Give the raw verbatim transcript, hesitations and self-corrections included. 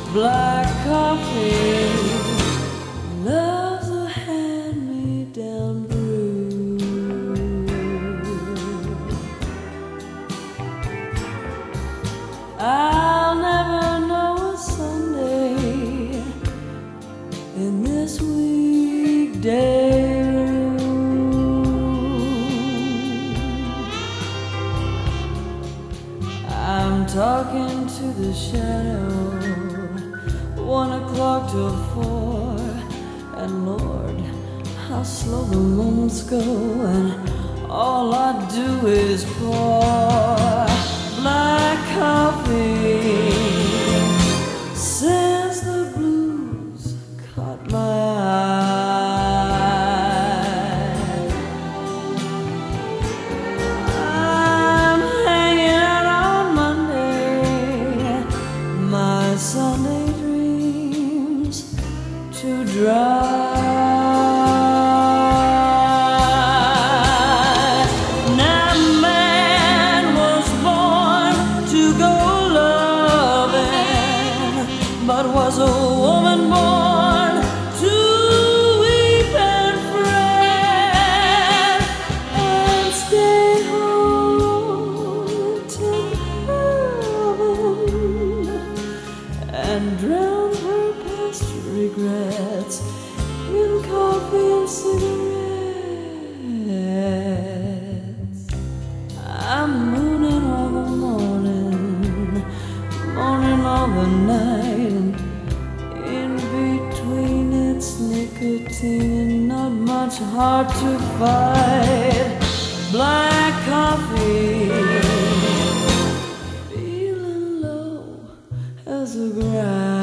black coffee, love's a hand-me-down brew. I'll never know a Sunday in this weekday room. I'm talking to the shadow, one o'clock till four, and Lord, how slow the moments go, and all I do is pour black coffee since the blues caught my eye. I'm hanging out on Monday, my Sunday to dry. Now man was born to go loving, but was a woman born to weep and fret and stay home till heaven and drown her regrets in coffee and cigarettes. I'm mooning all the morning, morning all the night, and in between it's nicotine and not much hard to fight. Black coffee, feeling low as a grind.